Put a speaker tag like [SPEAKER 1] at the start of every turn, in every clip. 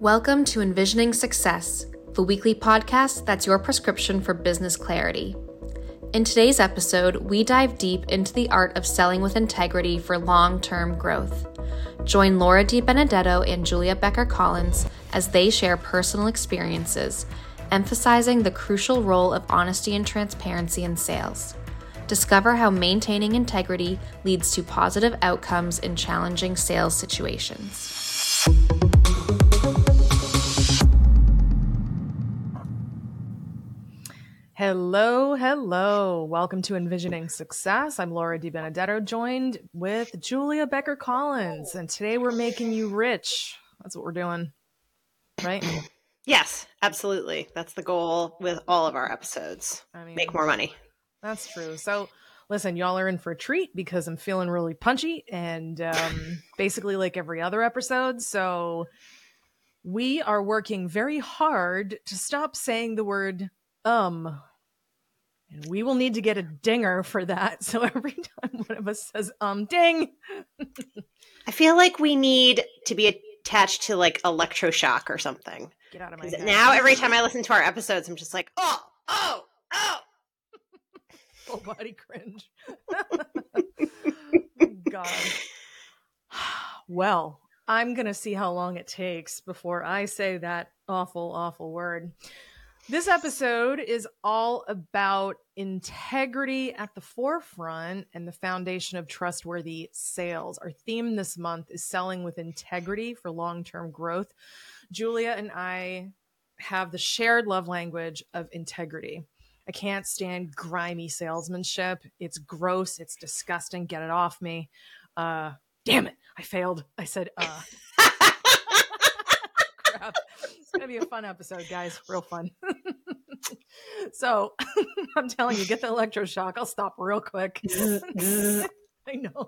[SPEAKER 1] Welcome to Envisioning Success, the weekly podcast that's your prescription for business clarity. In today's episode, we dive deep into the art of selling with integrity for long-term growth. Join Laura DiBenedetto and Julia Becker-Collins as they share personal experiences, emphasizing the crucial role of honesty and transparency in sales. Discover how maintaining integrity leads to positive outcomes in challenging sales situations.
[SPEAKER 2] Hello. Welcome to Envisioning Success. I'm Laura DiBenedetto, joined with Julia Becker-Collins, and today we're making you rich. That's what we're doing, right?
[SPEAKER 3] Yes, absolutely. That's the goal with all of our episodes. Make more money.
[SPEAKER 2] That's true. So listen, y'all are in for a treat because I'm feeling really punchy and basically like every other episode. So we are working very hard to stop saying the word and we will need to get a dinger for that. So every time one of us says ding.
[SPEAKER 3] I feel like we need to be attached to like electroshock or something.
[SPEAKER 2] Get out of my head.
[SPEAKER 3] Now every time I listen to our episodes, I'm just like, oh.
[SPEAKER 2] Full body cringe. God. Well, I'm going to see how long it takes before I say that awful word. This episode is all about integrity at the forefront and the foundation of trustworthy sales. Our theme this month is selling with integrity for long-term growth. Julia and I have the shared love language of integrity. I can't stand grimy salesmanship. It's gross. It's disgusting. Get it off me. Damn it. I failed. I said, crap. It's going to be a fun episode, guys. Real fun. So I'm telling you, get the electroshock. I'll stop real quick. I know.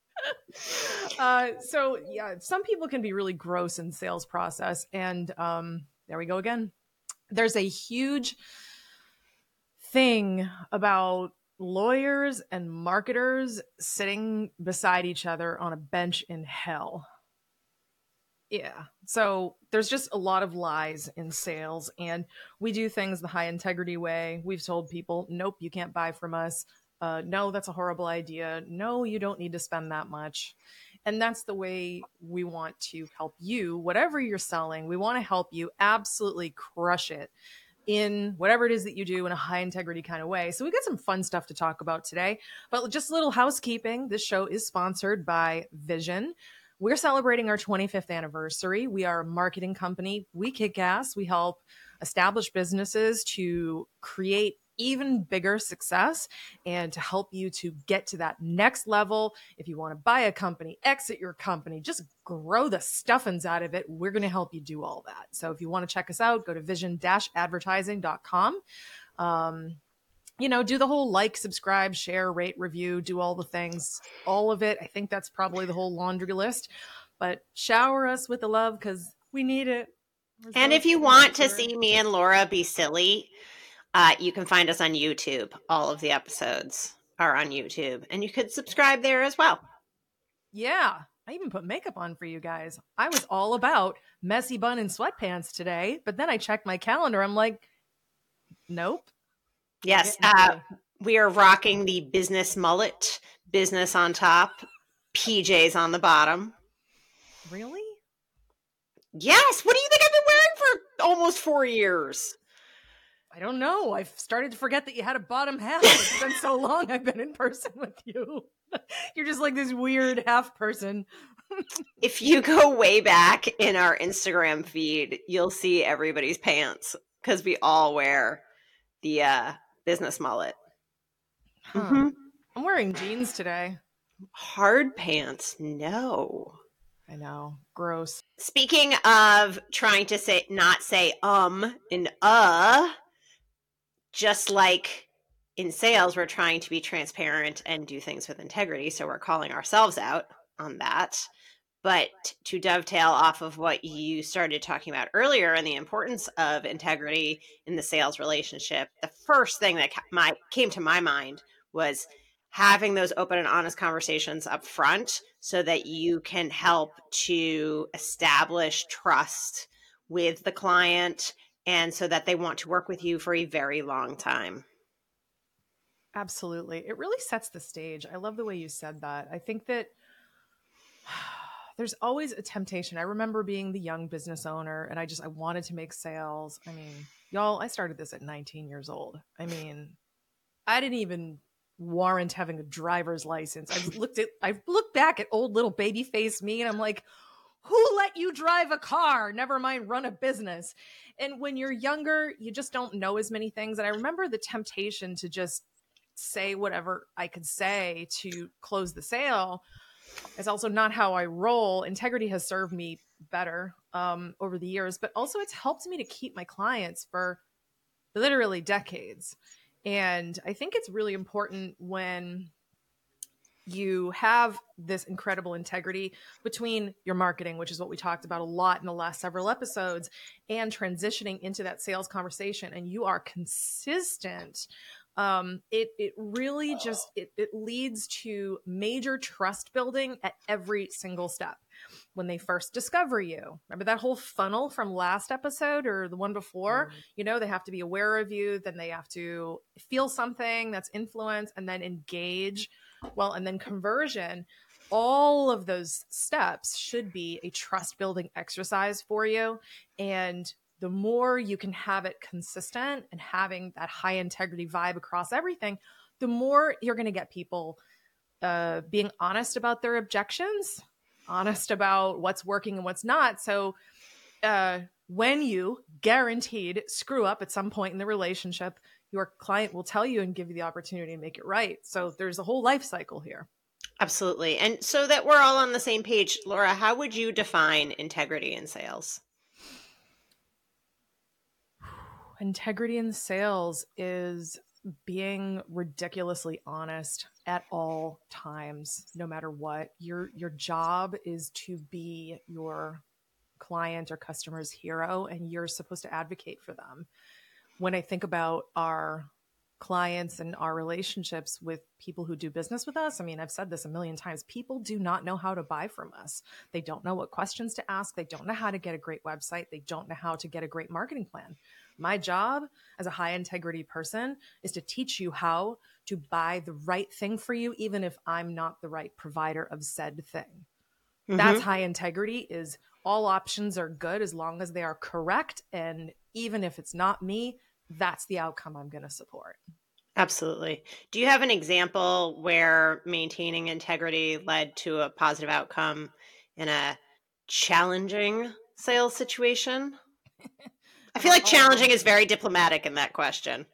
[SPEAKER 2] So yeah, some people can be really gross in sales process. And there we go again. There's a huge thing about lawyers and marketers sitting beside each other on a bench in hell. Yeah. So there's just a lot of lies in sales, and we do things the high integrity way. We've told people, nope, you can't buy from us. No, that's a horrible idea. No, you don't need to spend that much. And that's the way we want to help you. Whatever you're selling, we want to help you absolutely crush it in whatever it is that you do in a high integrity kind of way. So we got some fun stuff to talk about today, but just a little housekeeping. This show is sponsored by Vision. We're celebrating our 25th anniversary. We are a marketing company. We kick ass. We help established businesses to create even bigger success and to help you to get to that next level. If you want to buy a company, exit your company, just grow the stuffings out of it, we're going to help you do all that. So if you want to check us out, go to vision-advertising.com. Do the whole like, subscribe, share, rate, review, do all the things, all of it. I think that's probably the whole laundry list, but shower us with the love because we need it.
[SPEAKER 3] And if you want to see me and Laura be silly, you can find us on YouTube. All of the episodes are on YouTube, and you could subscribe there as well.
[SPEAKER 2] Yeah. I even put makeup on for you guys. I was all about messy bun and sweatpants today, but then I checked my calendar. I'm like, nope.
[SPEAKER 3] Yes, we are rocking the business mullet, business on top, PJs on the bottom.
[SPEAKER 2] Really?
[SPEAKER 3] Yes. What do you think I've been wearing for almost 4 years?
[SPEAKER 2] I don't know. I've started to forget that you had a bottom half. It's been so long I've been in person with you. You're just like this weird half person.
[SPEAKER 3] If you go way back in our Instagram feed, you'll see everybody's pants because we all wear the business mullet.
[SPEAKER 2] Huh. Mm-hmm. I'm wearing jeans today.
[SPEAKER 3] Hard pants, no.
[SPEAKER 2] I know. Gross.
[SPEAKER 3] Speaking of trying to not say and just like in sales, we're trying to be transparent and do things with integrity. So we're calling ourselves out on that. But to dovetail off of what you started talking about earlier and the importance of integrity in the sales relationship, the first thing that came to my mind was having those open and honest conversations up front so that you can help to establish trust with the client, and so that they want to work with you for a very long time.
[SPEAKER 2] Absolutely. It really sets the stage. I love the way you said that. I think that there's always a temptation. I remember being the young business owner and I wanted to make sales. I mean, y'all, I started this at 19 years old. I mean, I didn't even warrant having a driver's license. I've looked back at old little baby face me and I'm like, who let you drive a car? Never mind run a business. And when you're younger, you just don't know as many things. And I remember the temptation to just say whatever I could say to close the sale. It's also not how I roll. Integrity has served me better over the years, but also it's helped me to keep my clients for literally decades. And I think it's really important when you have this incredible integrity between your marketing, which is what we talked about a lot in the last several episodes, and transitioning into that sales conversation, and you are consistent. It really just, it leads to major trust building at every single step. When they first discover you, remember that whole funnel from last episode or the one before, you know, they have to be aware of you, then they have to feel something that's influence, and then engage. Well, and then conversion. All of those steps should be a trust building exercise for you. And the more you can have it consistent and having that high integrity vibe across everything, the more you're going to get people being honest about their objections, honest about what's working and what's not. So when you guaranteed screw up at some point in the relationship, your client will tell you and give you the opportunity to make it right. So there's a whole life cycle here.
[SPEAKER 3] Absolutely. And so that we're all on the same page, Laura, how would you define integrity in sales?
[SPEAKER 2] Integrity in sales is being ridiculously honest at all times, no matter what. Your job is to be your client or customer's hero, and you're supposed to advocate for them. When I think about our clients and our relationships with people who do business with us, I mean, I've said this a million times, people do not know how to buy from us. They don't know what questions to ask. They don't know how to get a great website. They don't know how to get a great marketing plan. My job as a high integrity person is to teach you how to buy the right thing for you, even if I'm not the right provider of said thing. Mm-hmm. That's high integrity. Is all options are good as long as they are correct. And even if it's not me, that's the outcome I'm going to support.
[SPEAKER 3] Absolutely. Do you have an example where maintaining integrity led to a positive outcome in a challenging sales situation? I feel like challenging is very diplomatic in that question.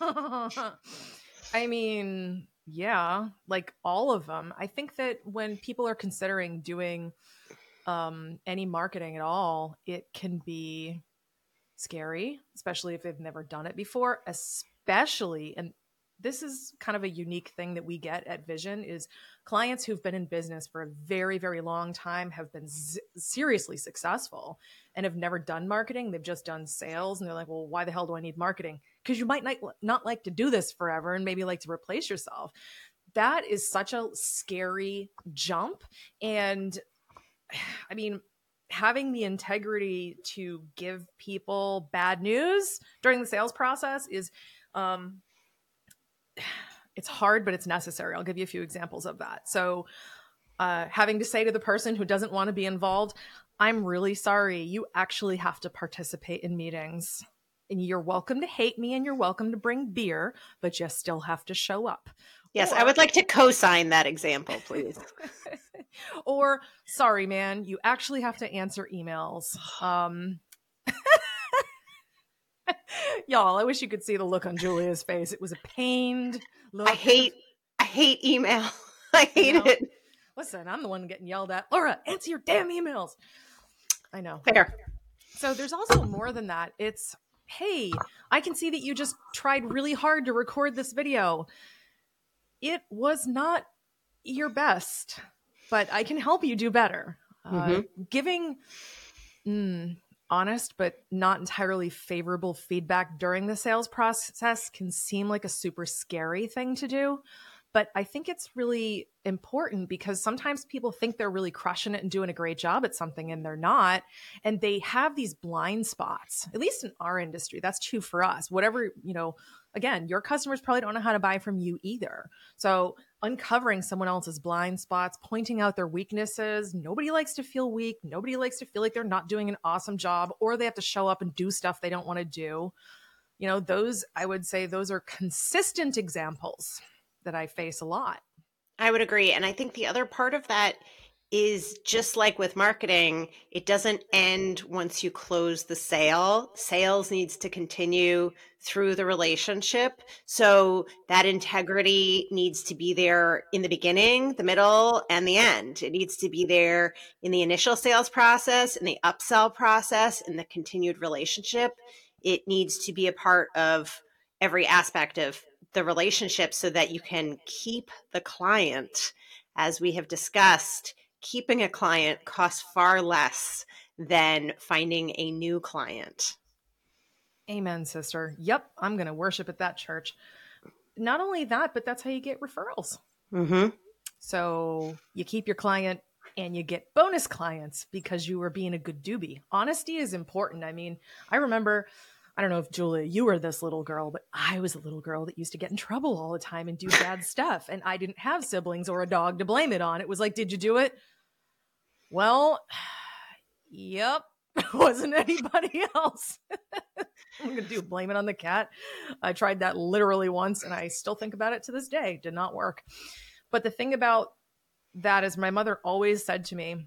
[SPEAKER 2] I mean, yeah, like all of them. I think that when people are considering doing any marketing at all, it can be scary, especially if they've never done it before, especially, and this is kind of a unique thing that we get at Vision, is clients who've been in business for a very, very long time, have been seriously successful and have never done marketing. They've just done sales. And they're like, well, why the hell do I need marketing? Because you might not like to do this forever and maybe like to replace yourself. That is such a scary jump. And I mean, having the integrity to give people bad news during the sales process is, it's hard, but it's necessary. I'll give you a few examples of that. So having to say to the person who doesn't want to be involved, I'm really sorry, you actually have to participate in meetings. And you're welcome to hate me and you're welcome to bring beer, but you still have to show up.
[SPEAKER 3] Yes, I would like to co-sign that example, please.
[SPEAKER 2] Or, sorry, man, you actually have to answer emails. Y'all, I wish you could see the look on Julia's face. It was a pained look.
[SPEAKER 3] I hate email. I hate it.
[SPEAKER 2] Listen, I'm the one getting yelled at. Laura, answer your damn emails. I know.
[SPEAKER 3] Fair.
[SPEAKER 2] So there's also more than that. It's, hey, I can see that you just tried really hard to record this video. It was not your best, but I can help you do better. Giving honest but not entirely favorable feedback during the sales process can seem like a super scary thing to do, But I think it's really important because sometimes people think they're really crushing it and doing a great job at something and they're not. And they have these blind spots, at least in our industry. That's true for us. Whatever, again, your customers probably don't know how to buy from you either. So uncovering someone else's blind spots, pointing out their weaknesses. Nobody likes to feel weak. Nobody likes to feel like they're not doing an awesome job or they have to show up and do stuff they don't want to do. Those, I would say those are consistent examples that I face a lot.
[SPEAKER 3] I would agree. And I think the other part of that is just like with marketing, it doesn't end once you close the sale. Sales needs to continue through the relationship. So that integrity needs to be there in the beginning, the middle, and the end. It needs to be there in the initial sales process, in the upsell process, in the continued relationship. It needs to be a part of every aspect of the relationship so that you can keep the client. As we have discussed, keeping a client costs far less than finding a new client.
[SPEAKER 2] Amen, sister. Yep, I'm going to worship at that church. Not only that, but that's how you get referrals.
[SPEAKER 3] Mm-hmm.
[SPEAKER 2] So you keep your client and you get bonus clients because you were being a good doobie. Honesty is important. I mean, I remember, I don't know if Julia, you were this little girl, but I was a little girl that used to get in trouble all the time and do bad stuff. And I didn't have siblings or a dog to blame it on. It was like, did you do it? Well, yep. Wasn't anybody else. I'm going to blame it on the cat. I tried that literally once and I still think about it to this day. Did not work. But the thing about that is my mother always said to me,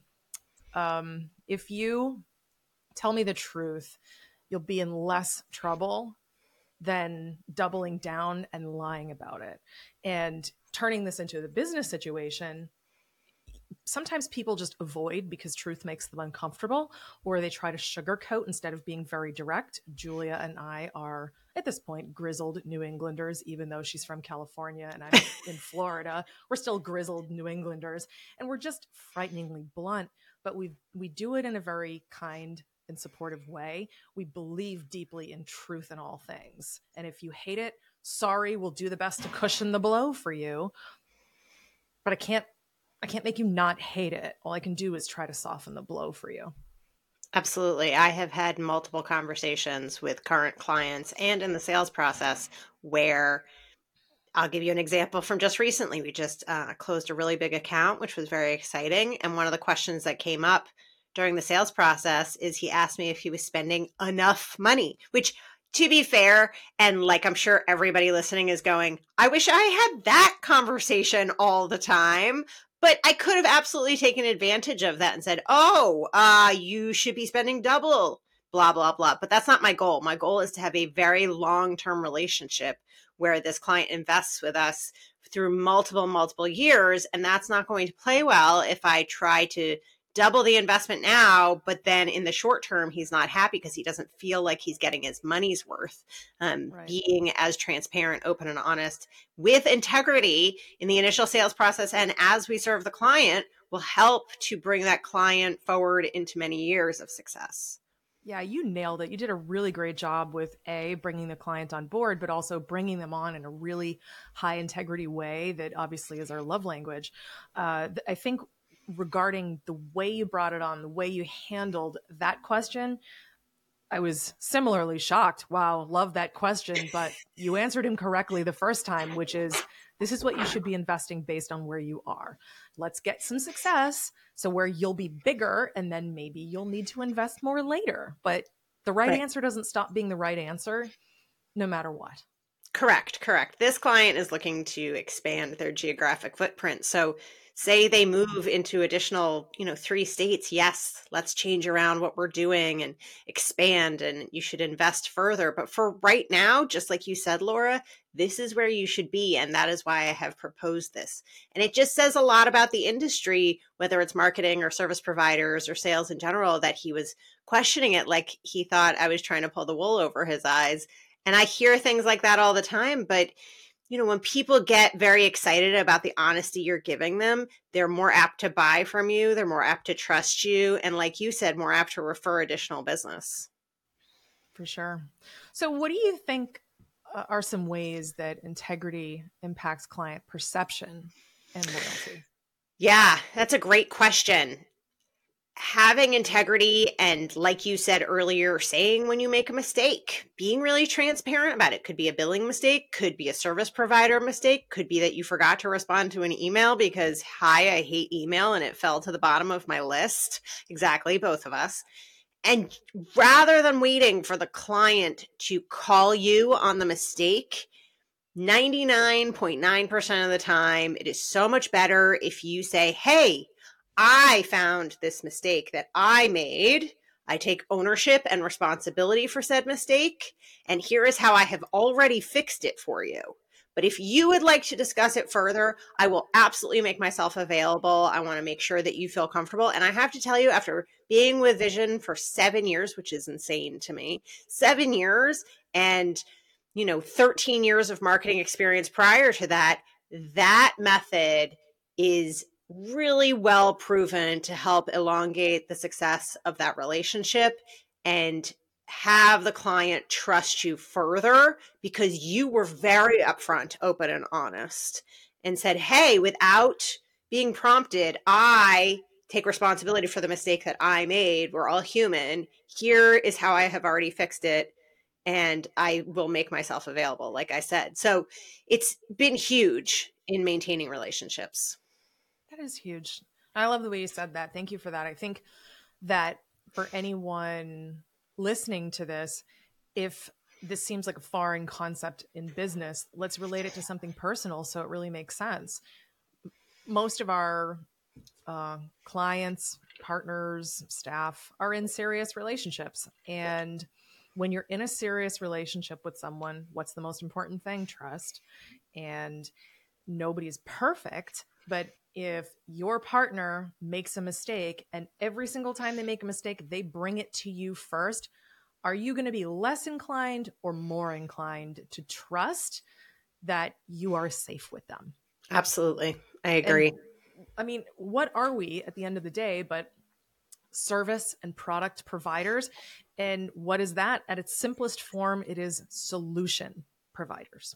[SPEAKER 2] if you tell me the truth, you'll be in less trouble than doubling down and lying about it. And turning this into the business situation, sometimes people just avoid because truth makes them uncomfortable, or they try to sugarcoat instead of being very direct. Julia and I are, at this point, grizzled New Englanders, even though she's from California and I'm in Florida. We're still grizzled New Englanders, and we're just frighteningly blunt, but we do it in a very kind and supportive way. We believe deeply in truth in all things. And if you hate it, sorry, we'll do the best to cushion the blow for you. But I can't make you not hate it. All I can do is try to soften the blow for you.
[SPEAKER 3] Absolutely. I have had multiple conversations with current clients and in the sales process where I'll give you an example from just recently. We just closed a really big account, which was very exciting. And one of the questions that came up during the sales process is he asked me if he was spending enough money, which, to be fair, and like I'm sure everybody listening is going, I wish I had that conversation all the time. But I could have absolutely taken advantage of that and said, you should be spending double, blah, blah, blah. But that's not my goal. My goal is to have a very long-term relationship where this client invests with us through multiple years. And that's not going to play well if I try to double the investment now, but then in the short term, he's not happy because he doesn't feel like he's getting his money's worth. Right. Being as transparent, open, and honest with integrity in the initial sales process and as we serve the client will help to bring that client forward into many years of success.
[SPEAKER 2] Yeah, you nailed it. You did a really great job with bringing the client on board, but also bringing them on in a really high integrity way that obviously is our love language. I think regarding the way you brought it on, the way you handled that question, I was similarly shocked. Wow, love that question. But you answered him correctly the first time, which is, this is what you should be investing based on where you are. Let's get some success. So where you'll be bigger and then maybe you'll need to invest more later. But the right answer doesn't stop being the right answer no matter what.
[SPEAKER 3] Correct. This client is looking to expand their geographic footprint. So say they move into additional, 3 states. Yes, let's change around what we're doing and expand, and you should invest further. But for right now, just like you said, Laura, this is where you should be. And that is why I have proposed this. And it just says a lot about the industry, whether it's marketing or service providers or sales in general, that he was questioning it like he thought I was trying to pull the wool over his eyes. And I hear things like that all the time. But, when people get very excited about the honesty you're giving them, they're more apt to buy from you. They're more apt to trust you. And like you said, more apt to refer additional business.
[SPEAKER 2] For sure. So what do you think are some ways that integrity impacts client perception and loyalty?
[SPEAKER 3] Yeah, that's a great question. Having integrity and, like you said earlier, saying when you make a mistake, being really transparent about it. Could be a billing mistake, could be a service provider mistake, could be that you forgot to respond to an email because, hi, I hate email and it fell to the bottom of my list. Exactly, both of us. And rather than waiting for the client to call you on the mistake, 99.9% of the time, it is so much better if you say, hey, I found this mistake that I made. I take ownership and responsibility for said mistake, and here is how I have already fixed it for you. But if you would like to discuss it further, I will absolutely make myself available. I want to make sure that you feel comfortable. And I have to tell you, after being with Vision for 7 years, which is insane to me, 7 years, and 13 years of marketing experience prior to that, that method is really well proven to help elongate the success of that relationship and have the client trust you further because you were very upfront, open, and honest and said, hey, without being prompted, I take responsibility for the mistake that I made. We're all human. Here is how I have already fixed it. And I will make myself available, like I said. So it's been huge in maintaining relationships.
[SPEAKER 2] That is huge. I love the way you said that. Thank you for that. I think that for anyone listening to this, if this seems like a foreign concept in business, let's relate it to something personal so it really makes sense. Most of our clients, partners, staff are in serious relationships. And when you're in a serious relationship with someone, what's the most important thing? Trust. And nobody's perfect, but if your partner makes a mistake and every single time they make a mistake, they bring it to you first, are you going to be less inclined or more inclined to trust that you are safe with them?
[SPEAKER 3] Absolutely. I agree.
[SPEAKER 2] And, I mean, what are we at the end of the day but service and product providers? And what is that? At its simplest form, it is solution providers.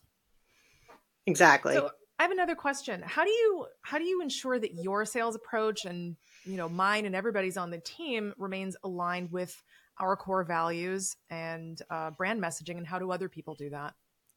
[SPEAKER 3] Exactly.
[SPEAKER 2] So I have another question. How do you ensure that your sales approach and mine and everybody's on the team remains aligned with our core values and brand messaging, and how do other people do that?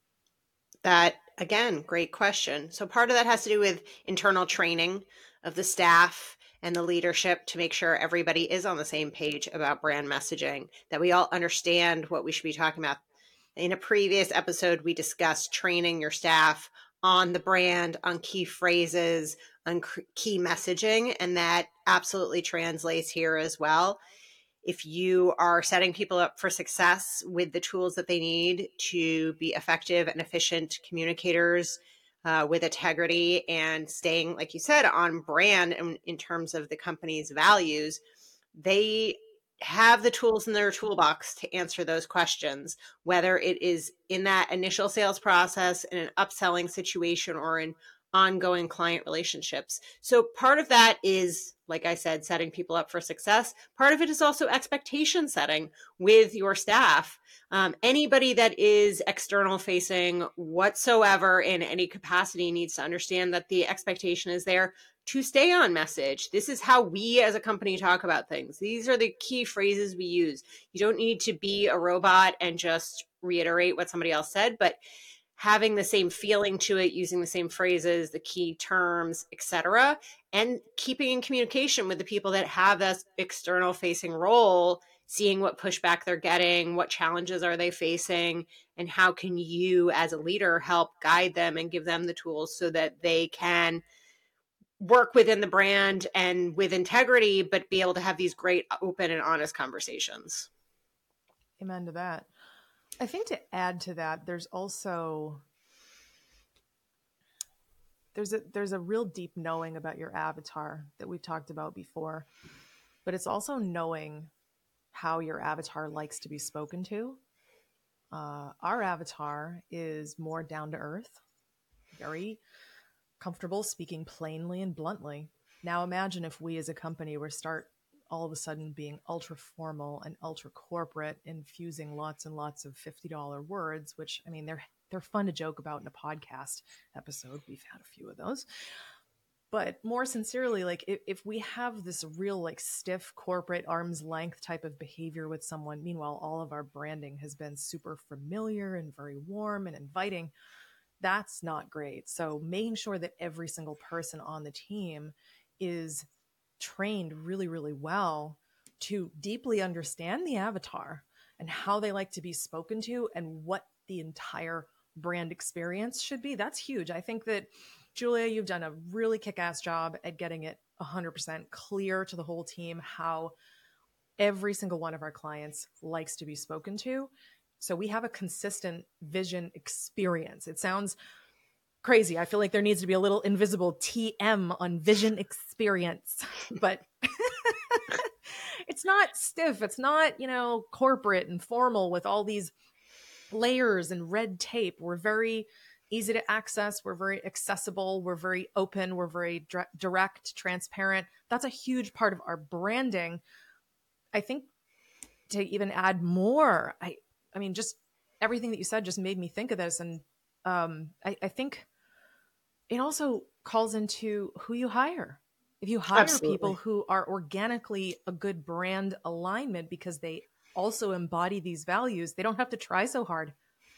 [SPEAKER 3] That, again, great question. So part of that has to do with internal training of the staff and the leadership to make sure everybody is on the same page about brand messaging, that we all understand what we should be talking about. In a previous episode, we discussed training your staff on the brand, on key phrases, on key messaging, and that absolutely translates here as well. If you are setting people up for success with the tools that they need to be effective and efficient communicators with integrity and staying, like you said, on brand in terms of the company's values, they have the tools in their toolbox to answer those questions, whether it is in that initial sales process, in an upselling situation, or in ongoing client relationships. So part of that is, like I said, setting people up for success. Part of it is also expectation setting with your staff. Anybody that is external facing whatsoever in any capacity needs to understand that the expectation is there to stay on message. This is how we as a company talk about things. These are the key phrases we use. You don't need to be a robot and just reiterate what somebody else said, but having the same feeling to it, using the same phrases, the key terms, etc., and keeping in communication with the people that have this external facing role, seeing what pushback they're getting, what challenges are they facing, and how can you as a leader help guide them and give them the tools so that they can work within the brand and with integrity, but be able to have these great, open and honest conversations.
[SPEAKER 2] Amen to that. I think to add to that, there's also there's a real deep knowing about your avatar that we've talked about before, but it's also knowing how your avatar likes to be spoken to. Our avatar is more down to earth, very comfortable speaking plainly and bluntly. Now imagine if we as a company were start all of a sudden being ultra formal and ultra corporate, infusing lots and lots of $50 words, which, I mean, they're fun to joke about in a podcast episode. We've had a few of those. But more sincerely, like if we have this real like stiff corporate arm's length type of behavior with someone, meanwhile, all of our branding has been super familiar and very warm and inviting, that's not great. So making sure that every single person on the team is trained really, really well to deeply understand the avatar and how they like to be spoken to and what the entire brand experience should be. That's huge. I think that, Julia, you've done a really kick-ass job at getting it 100% clear to the whole team how every single one of our clients likes to be spoken to. So we have a consistent vision experience. It sounds crazy. I feel like there needs to be a little invisible TM on vision experience, but it's not stiff. It's not, corporate and formal with all these layers and red tape. We're very easy to access. We're very accessible. We're very open. We're very direct, transparent. That's a huge part of our branding. I think to even add more, I mean, just everything that you said just made me think of this. And I think it also calls into who you hire. If you hire
[SPEAKER 3] Absolutely.
[SPEAKER 2] people who are organically a good brand alignment because they also embody these values, they don't have to try so hard.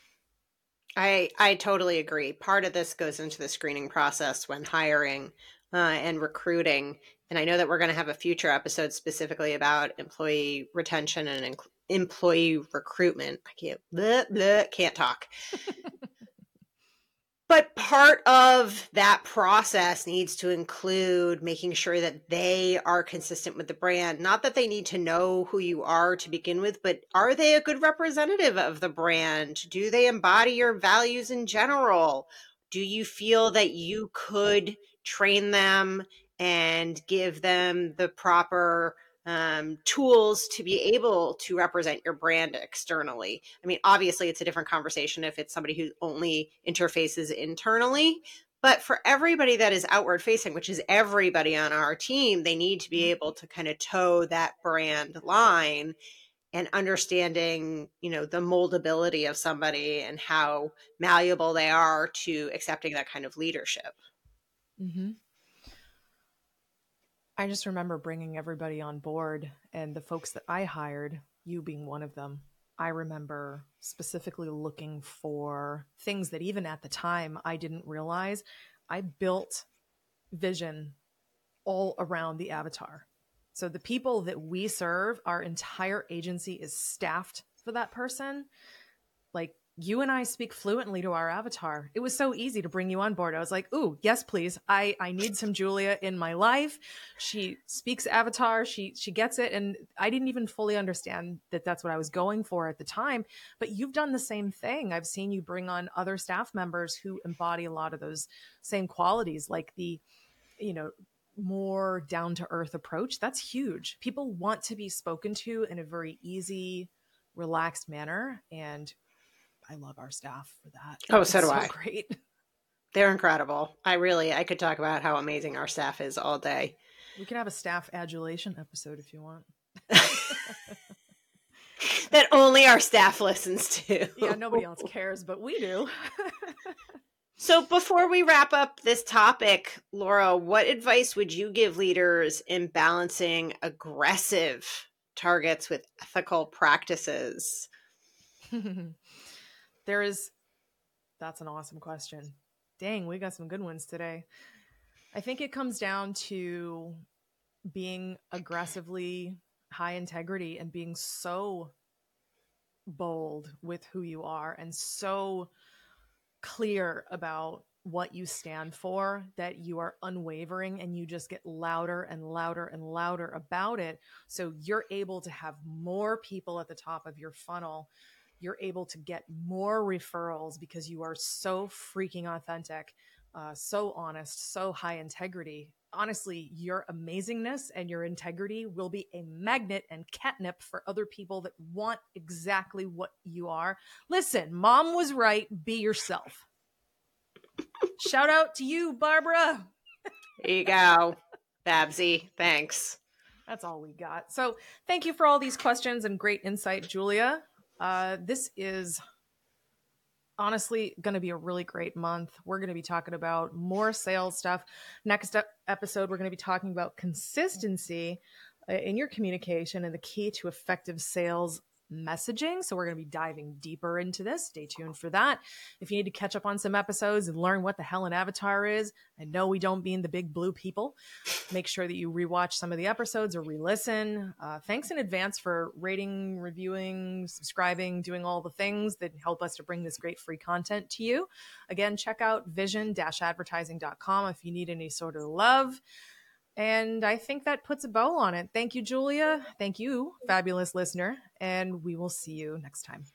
[SPEAKER 3] I totally agree. Part of this goes into the screening process when hiring and recruiting. And I know that we're going to have a future episode specifically about employee retention and employee recruitment. I can't talk. But part of that process needs to include making sure that they are consistent with the brand. Not that they need to know who you are to begin with, but are they a good representative of the brand? Do they embody your values in general? Do you feel that you could train them and give them the proper tools to be able to represent your brand externally? I mean, obviously it's a different conversation if it's somebody who only interfaces internally, but for everybody that is outward facing, which is everybody on our team, they need to be able to kind of toe that brand line and understanding, the moldability of somebody and how malleable they are to accepting that kind of leadership.
[SPEAKER 2] Mm-hmm. I just remember bringing everybody on board, and the folks that I hired, you being one of them, I remember specifically looking for things that even at the time I didn't realize. I built vision all around the avatar. So the people that we serve, our entire agency is staffed for that person. Like, you and I speak fluently to our avatar. It was so easy to bring you on board. I was like, ooh, yes, please. I need some Julia in my life. She speaks avatar. She gets it. And I didn't even fully understand that that's what I was going for at the time. But you've done the same thing. I've seen you bring on other staff members who embody a lot of those same qualities, like the, more down-to-earth approach. That's huge. People want to be spoken to in a very easy, relaxed manner. And I love our staff for that.
[SPEAKER 3] Oh, so do I.
[SPEAKER 2] Great.
[SPEAKER 3] They're incredible. I could talk about how amazing our staff is all day.
[SPEAKER 2] We could have a staff adulation episode if you want.
[SPEAKER 3] That only our staff listens to.
[SPEAKER 2] Yeah, nobody else cares, but we do.
[SPEAKER 3] So before we wrap up this topic, Laura, what advice would you give leaders in balancing aggressive targets with ethical practices?
[SPEAKER 2] That's an awesome question. Dang, we got some good ones today. I think it comes down to being aggressively high integrity and being so bold with who you are and so clear about what you stand for that you are unwavering and you just get louder and louder and louder about it. So you're able to have more people at the top of your funnel. You're able to get more referrals because you are so freaking authentic, so honest, so high integrity. Honestly, your amazingness and your integrity will be a magnet and catnip for other people that want exactly what you are. Listen, mom was right. Be yourself. Shout out to you, Barbara.
[SPEAKER 3] There you go, Babsy. Thanks.
[SPEAKER 2] That's all we got. So thank you for all these questions and great insight, Julia. This is honestly going to be a really great month. We're going to be talking about more sales stuff. Next episode, we're going to be talking about consistency in your communication and the key to effective sales messaging. So we're going to be diving deeper into this. Stay tuned for that. If you need to catch up on some episodes and learn what the hell an avatar is, I know we don't mean the big blue people. Make sure that you rewatch some of the episodes or re-listen. Thanks in advance for rating, reviewing, subscribing, doing all the things that help us to bring this great free content to you. Again, check out vision-advertising.com if you need any sort of love. And I think that puts a bow on it. Thank you, Julia. Thank you, fabulous listener. And we will see you next time.